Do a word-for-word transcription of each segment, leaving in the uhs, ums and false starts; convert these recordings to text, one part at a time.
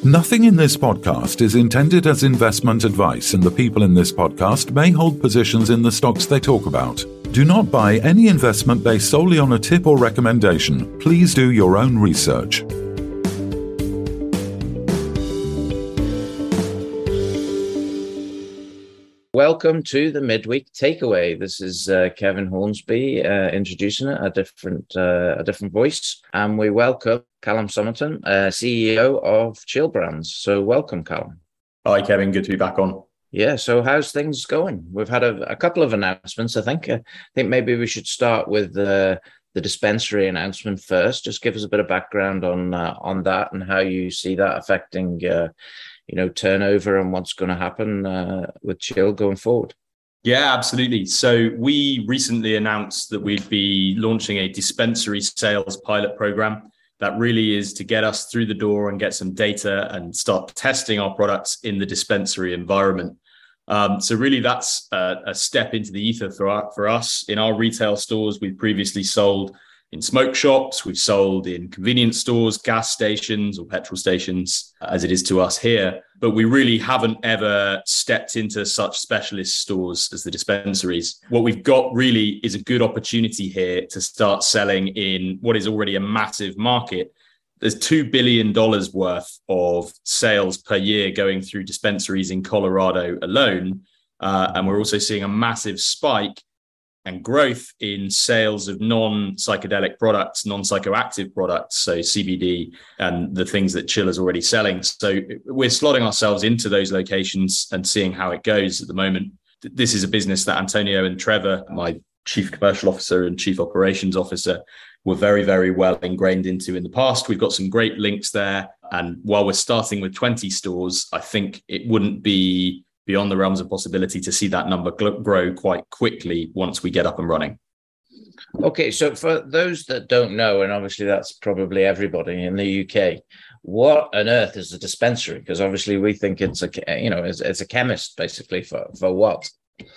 Nothing in this podcast is intended as investment advice, and the people in this podcast may hold positions in the stocks they talk about. Do not buy any investment based solely on a tip or recommendation. Please do your own research. Welcome to the Midweek Takeaway. This is uh, Kevin Hornsby uh, introducing it, a different uh, a different voice, and we welcome Callum Somerton, uh, C E O of Chill Brands. So welcome, Callum. Hi, Kevin. Good to be back on. Yeah, so how's things going? We've had a, a couple of announcements, I think. Uh, I think maybe we should start with uh, the dispensary announcement first. Just give us a bit of background on uh, on that and how you see that affecting uh, you know, turnover and what's going to happen uh, with Chill going forward. Yeah, absolutely. So we recently announced that we'd be launching a dispensary sales pilot program that really is to get us through the door and get some data and start testing our products in the dispensary environment. Um, so really that's a, a step into the ether for, our, for us. In our retail stores, we've previously sold in smoke shops, we've sold in convenience stores, gas stations or petrol stations, as it is to us here. But we really haven't ever stepped into such specialist stores as the dispensaries. What we've got really is a good opportunity here to start selling in what is already a massive market. There's two billion dollars worth of sales per year going through dispensaries in Colorado alone. Uh, and we're also seeing a massive spike and growth in sales of non-psychedelic products, non-psychoactive products, so C B D and the things that Chill is already selling. So we're slotting ourselves into those locations and seeing how it goes at the moment. This is a business that Antonio and Trevor, my chief commercial officer and chief operations officer, were very, very well ingrained into in the past. We've got some great links there. And while we're starting with twenty stores, I think it wouldn't be beyond the realms of possibility to see that number grow quite quickly once we get up and running. Okay, so for those that don't know, and obviously that's probably everybody in the U K, what on earth is a dispensary? Because obviously we think it's a, you know, it's, it's a chemist basically for, for what?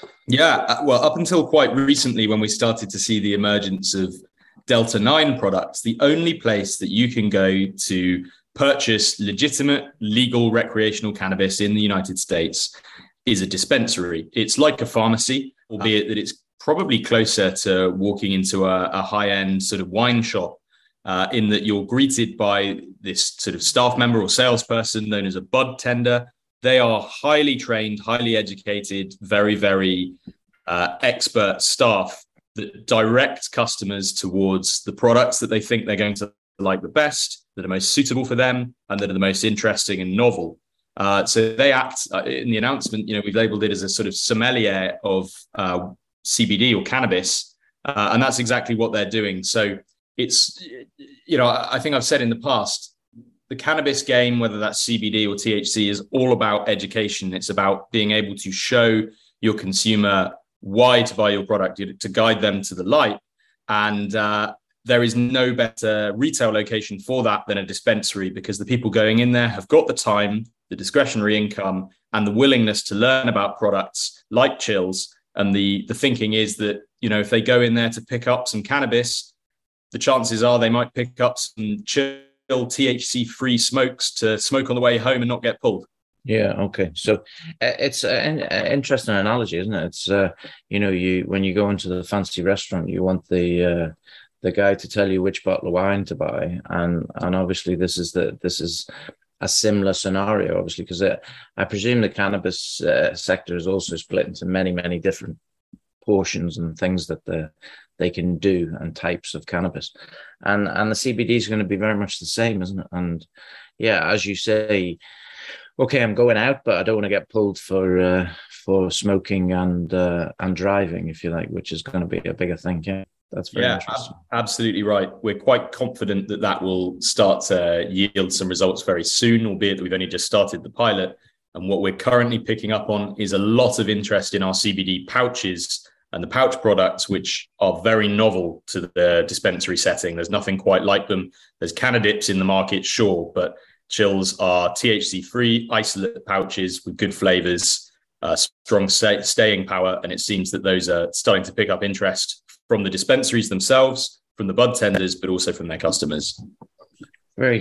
Yeah, well, up until quite recently when we started to see the emergence of Delta nine products, the only place that you can go to purchase legitimate, legal recreational cannabis in the United States is a dispensary. It's like a pharmacy, albeit that it's probably closer to walking into a, a high-end sort of wine shop, uh, in that you're greeted by this sort of staff member or salesperson known as a bud tender. They are highly trained, highly educated, very, very uh, expert staff that direct customers towards the products that they think they're going to like the best, that are most suitable for them, and that are the most interesting and novel. Uh, so they act uh, in the announcement, you know, we've labeled it as a sort of sommelier of uh, C B D or cannabis. Uh, and that's exactly what they're doing. So it's, you know, I think I've said in the past, the cannabis game, whether that's C B D or T H C, is all about education. It's about being able to show your consumer why to buy your product, to guide them to the light. And, uh, there is no better retail location for that than a dispensary, because the people going in there have got the time, the discretionary income, and the willingness to learn about products like Chills. And the, the thinking is that, you know, if they go in there to pick up some cannabis, the chances are they might pick up some Chill T H C-free smokes to smoke on the way home and not get pulled. Yeah. Okay. So uh, it's an interesting analogy, isn't it? It's, uh, you know, you when you go into the fancy restaurant, you want the uh, the guy to tell you which bottle of wine to buy, and and obviously this is the this is a similar scenario, obviously, because I presume the cannabis uh, sector is also split into many many different portions and things that the they can do and types of cannabis, and and the C B D is going to be very much the same, isn't it? And yeah, as you say, okay, I'm going out, but I don't want to get pulled for uh, for smoking and uh, and driving, if you like, which is going to be a bigger thing. Yeah. That's very yeah, interesting. Absolutely right. We're quite confident that that will start to yield some results very soon, albeit that we've only just started the pilot. And what we're currently picking up on is a lot of interest in our C B D pouches and the pouch products, which are very novel to the dispensary setting. There's nothing quite like them. There's Cannadips in the market, sure, but Chills are T H C-free, isolate pouches with good flavors, uh, strong stay- staying power. And it seems that those are starting to pick up interest from the dispensaries themselves, from the bud tenders, but also from their customers. Very good.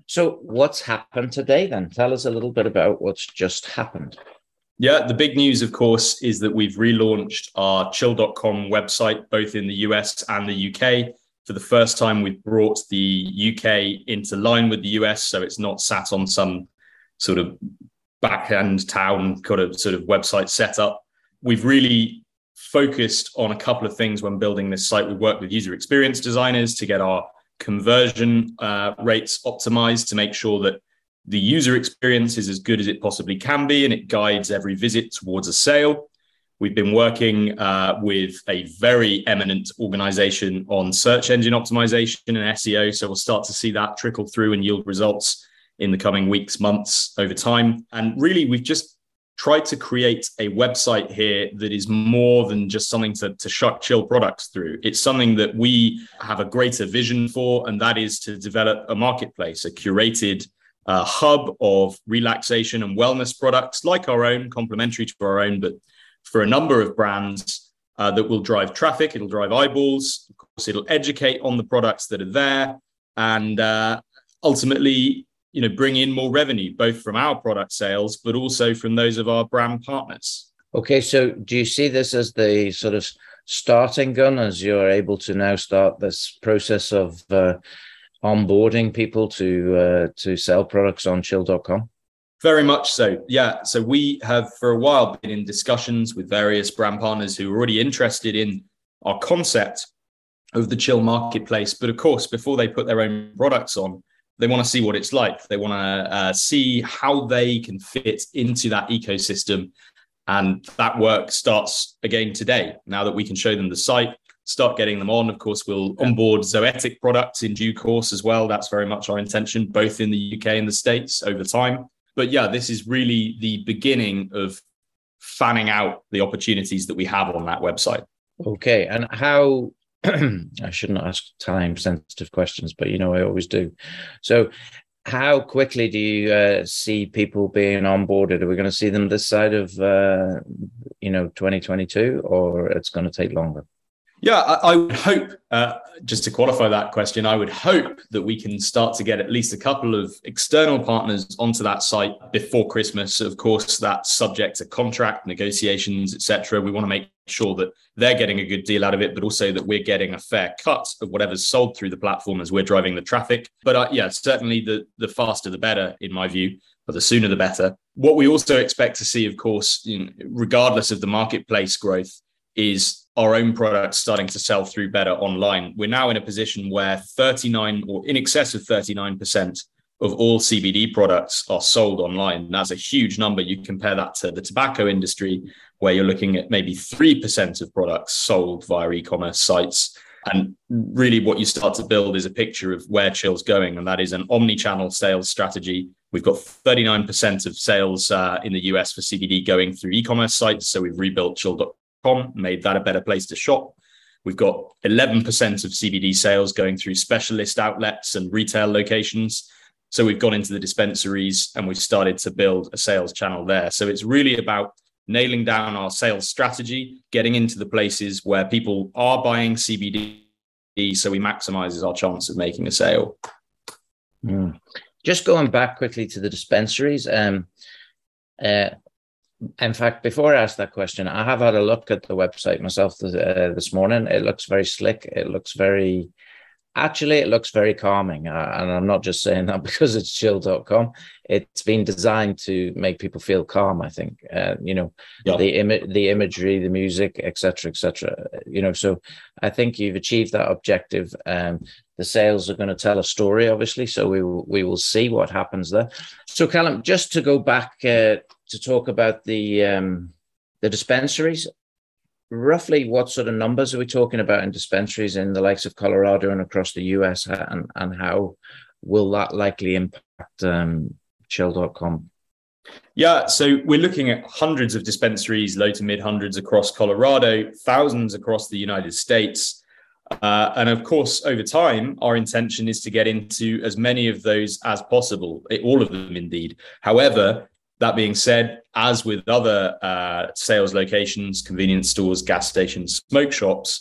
So what's happened today then? Tell us a little bit about what's just happened. Yeah, the big news, of course, is that we've relaunched our chill dot com website, both in the U S and the U K. For the first time, we've brought the U K into line with the U S, so it's not sat on some sort of back-end town kind of sort of website setup. We've really focused on a couple of things when building this site. We worked with user experience designers to get our conversion uh, rates optimized, to make sure that the user experience is as good as it possibly can be, and it guides every visit towards a sale. We've been working uh, with a very eminent organization on search engine optimization and S E O. So we'll start to see that trickle through and yield results in the coming weeks, months, over time. And really, we've just tried to create a website here that is more than just something to, to shuck chill products through. It's something that we have a greater vision for, and that is to develop a marketplace, a curated uh, hub of relaxation and wellness products like our own, complementary to our own, but for a number of brands uh, that will drive traffic, it'll drive eyeballs, of course, it'll educate on the products that are there, and uh, ultimately, you know, bring in more revenue, both from our product sales, but also from those of our brand partners. Okay, so do you see this as the sort of starting gun, as you're able to now start this process of uh, onboarding people to uh, to sell products on chill dot com? Very much so. Yeah. So we have for a while been in discussions with various brand partners who are already interested in our concept of the chill marketplace. But of course, before they put their own products on, they want to see what it's like. They want to uh, see how they can fit into that ecosystem. And that work starts again today. Now that we can show them the site, start getting them on. Of course, we'll onboard Zoetic products in due course as well. That's very much our intention, both in the U K and the States over time. But yeah, this is really the beginning of fanning out the opportunities that we have on that website. Okay. And how, I shouldn't ask time sensitive questions, but you know, I always do. So how quickly do you uh, see people being onboarded? Are we going to see them this side of, uh, you know, twenty twenty-two, or it's going to take longer? Yeah, I, I would hope, uh, just to qualify that question, I would hope that we can start to get at least a couple of external partners onto that site before Christmas. Of course, that's subject to contract negotiations, et cetera. We want to make sure that they're getting a good deal out of it, but also that we're getting a fair cut of whatever's sold through the platform as we're driving the traffic. But uh, yeah, certainly the, the faster the better, in my view, but the sooner the better. What we also expect to see, of course, you know, regardless of the marketplace growth, is our own products starting to sell through better online. We're now in a position where thirty-nine or in excess of thirty-nine percent of all C B D products are sold online. That's a huge number. You compare that to the tobacco industry, where you're looking at maybe three percent of products sold via e-commerce sites. And really what you start to build is a picture of where Chill's going. And that is an omni-channel sales strategy. We've got thirty-nine percent of sales uh, in the U S for C B D going through e-commerce sites. So we've rebuilt chill dot com, made that a better place to shop. We've got eleven percent of C B D sales going through specialist outlets and retail locations. So we've gone into the dispensaries and we've started to build a sales channel there. So it's really about nailing down our sales strategy, getting into the places where people are buying C B D, so we maximize our chance of making a sale. Mm. Just going back quickly to the dispensaries, um, uh, in fact, before I ask that question, I have had a look at the website myself this, uh, this morning. It looks very slick. It looks very, actually, it looks very calming. Uh, and I'm not just saying that because it's chill dot com. It's been designed to make people feel calm, I think. Uh, you know, yeah. the, Im- the imagery, the music, et cetera, et cetera. You know, so I think you've achieved that objective. Um, the sales are going to tell a story, obviously. So we will, we will see what happens there. So Callum, just to go back uh, to talk about the um, the dispensaries, roughly what sort of numbers are we talking about in dispensaries in the likes of Colorado and across the U S, and, and how will that likely impact um, chill dot com? Yeah, so we're looking at hundreds of dispensaries, low to mid hundreds across Colorado, thousands across the United States. Uh, and of course, over time, our intention is to get into as many of those as possible, all of them indeed. However, that being said, as with other uh, sales locations, convenience stores, gas stations, smoke shops,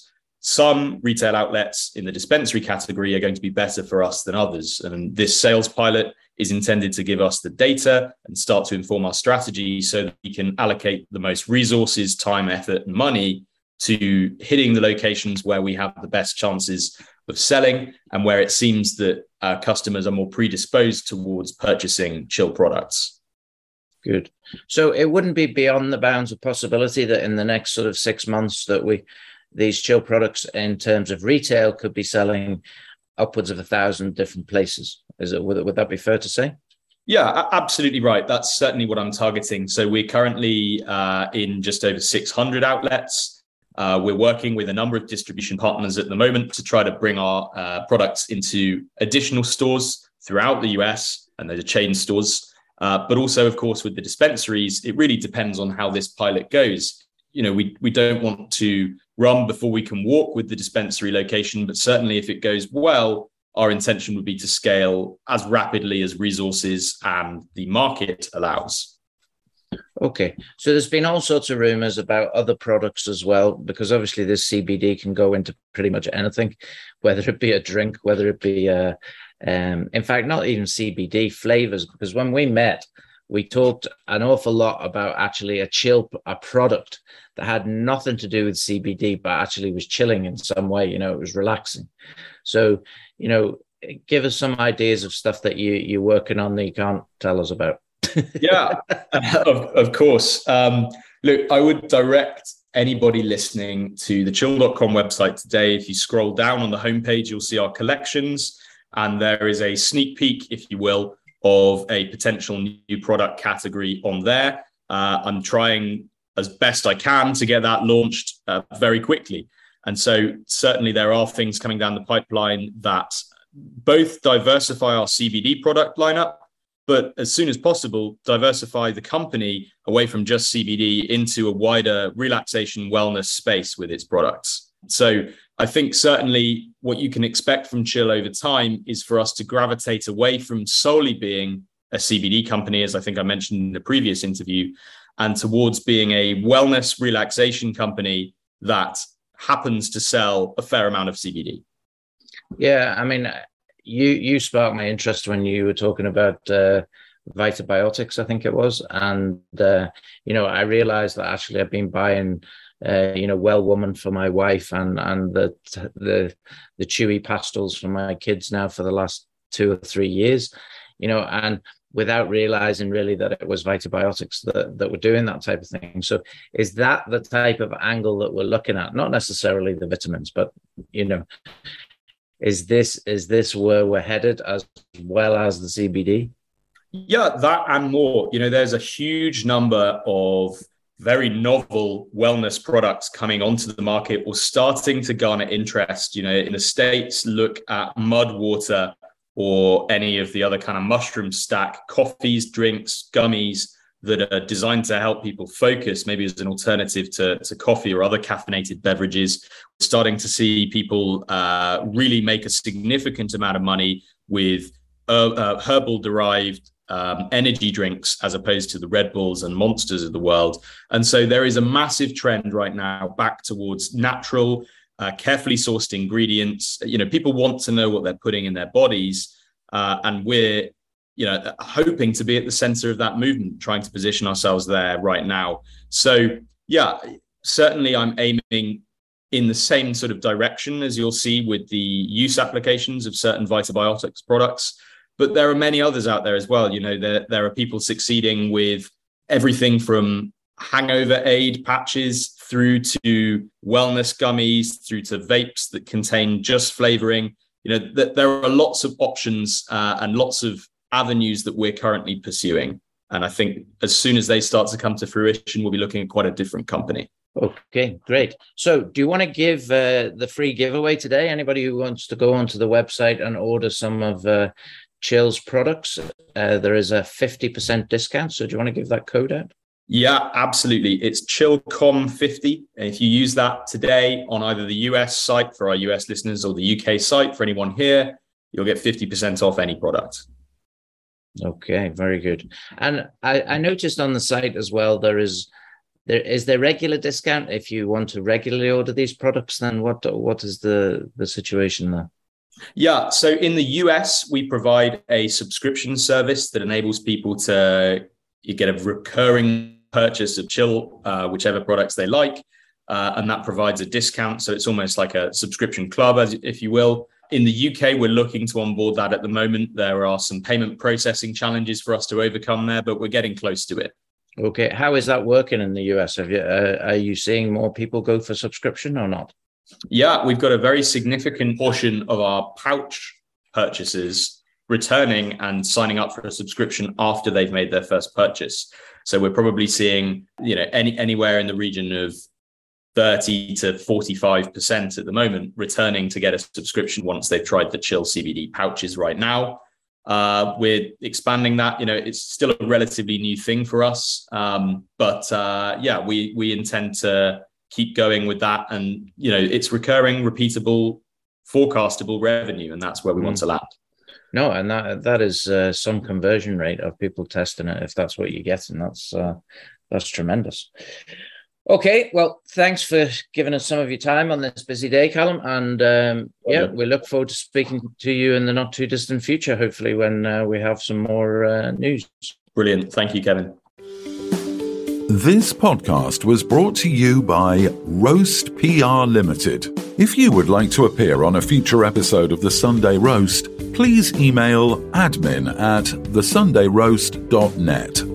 some retail outlets in the dispensary category are going to be better for us than others. And this sales pilot is intended to give us the data and start to inform our strategy so that we can allocate the most resources, time, effort, and money to hitting the locations where we have the best chances of selling and where it seems that our customers are more predisposed towards purchasing chill products. Good. So it wouldn't be beyond the bounds of possibility that in the next sort of six months that we these chill products in terms of retail could be selling upwards of a thousand different places. Is it, would, would that be fair to say? Yeah, absolutely right. That's certainly what I'm targeting. So we're currently uh, in just over six hundred outlets. Uh, we're working with a number of distribution partners at the moment to try to bring our uh, products into additional stores throughout the U S, and those are chain stores. Uh, but also, of course, with the dispensaries, it really depends on how this pilot goes. You know, we we don't want to run before we can walk with the dispensary location, but certainly if it goes well, our intention would be to scale as rapidly as resources and the market allows. Okay. So there's been all sorts of rumors about other products as well, because obviously this C B D can go into pretty much anything, whether it be a drink, whether it be, uh, um, in fact, not even C B D flavors, because when we met, we talked an awful lot about actually a chill, a product that had nothing to do with C B D, but actually was chilling in some way, you know, it was relaxing. So, you know, give us some ideas of stuff that you, you're working on that you can't tell us about. Yeah, of, of course. Um, look, I would direct anybody listening to the chill dot com website today. If you scroll down on the homepage, you'll see our collections, and there is a sneak peek, if you will, of a potential new product category on there. Uh, I'm trying as best I can to get that launched uh, very quickly. And so certainly there are things coming down the pipeline that both diversify our C B D product lineup, but as soon as possible, diversify the company away from just C B D into a wider relaxation wellness space with its products. So I think certainly what you can expect from Chill over time is for us to gravitate away from solely being a C B D company, as I think I mentioned in the previous interview, and towards being a wellness relaxation company that happens to sell a fair amount of C B D. Yeah, I mean, you you sparked my interest when you were talking about uh, Vitabiotics, I think it was. And, uh, you know, I realized that actually I've been buying Uh, you know, Well Woman for my wife and and the the the chewy pastels for my kids now for the last two or three years, you know, and without realizing really that it was Vitabiotics that, that were doing that type of thing. So is that the type of angle that we're looking at? Not necessarily the vitamins, but, you know, is this is this where we're headed as well as the C B D? Yeah, that and more. You know, there's a huge number of very novel wellness products coming onto the market or starting to garner interest. You know, in the States, look at mud water or any of the other kind of mushroom stack coffees, drinks, gummies that are designed to help people focus, maybe as an alternative to, to coffee or other caffeinated beverages. We're starting to see people uh, really make a significant amount of money with uh, uh, herbal derived Um, energy drinks as opposed to the Red Bulls and Monsters of the world. And so there is a massive trend right now back towards natural, uh, carefully sourced ingredients. You know, people want to know what they're putting in their bodies. Uh, and we're, you know, hoping to be at the center of that movement, trying to position ourselves there right now. So, yeah, certainly I'm aiming in the same sort of direction as you'll see with the use applications of certain Vitabiotics products. But there are many others out there as well. You know, there, there are people succeeding with everything from hangover aid patches through to wellness gummies, through to vapes that contain just flavoring. You know, th- there are lots of options uh, and lots of avenues that we're currently pursuing. And I think as soon as they start to come to fruition, we'll be looking at quite a different company. Okay, great. So do you want to give uh, the free giveaway today? Anybody who wants to go onto the website and order some of uh, Chill's products, uh, there is a fifty percent discount. So do you want to give that code out? Yeah, absolutely. It's ChillCom fifty. And if you use that today on either the U S site for our U S listeners or the U K site for anyone here, you'll get fifty percent off any product. Okay, very good. And I, I noticed on the site as well, there is there is there regular discount if you want to regularly order these products? Then what what is the the situation there? Yeah, so in the U S, we provide a subscription service that enables people to you get a recurring purchase of Chill, uh, whichever products they like, uh, and that provides a discount. So it's almost like a subscription club, as if you will. In the U K, we're looking to onboard that at the moment. There are some payment processing challenges for us to overcome there, but we're getting close to it. Okay, how is that working in the U S? Have you, uh, are you seeing more people go for subscription or not? Yeah, we've got a very significant portion of our pouch purchases returning and signing up for a subscription after they've made their first purchase. So we're probably seeing, you know, any anywhere in the region of thirty to forty-five percent at the moment returning to get a subscription once they've tried the Chill C B D pouches right now. Uh, we're expanding that. You know, it's still a relatively new thing for us. Um, but uh, yeah, we we intend to keep going with that. And, you know, it's recurring, repeatable, forecastable revenue. And that's where we mm. want to land. No, and that that is uh, some conversion rate of people testing it. If that's what you're getting, that's uh, that's tremendous. Okay, well, thanks for giving us some of your time on this busy day, Callum. And um, yeah, we look forward to speaking to you in the not too distant future, hopefully when uh, we have some more uh, news. Brilliant. Thank you, Kevin. This podcast was brought to you by Roast P R Limited. If you would like to appear on a future episode of The Sunday Roast, please email admin at the sunday roast dot net.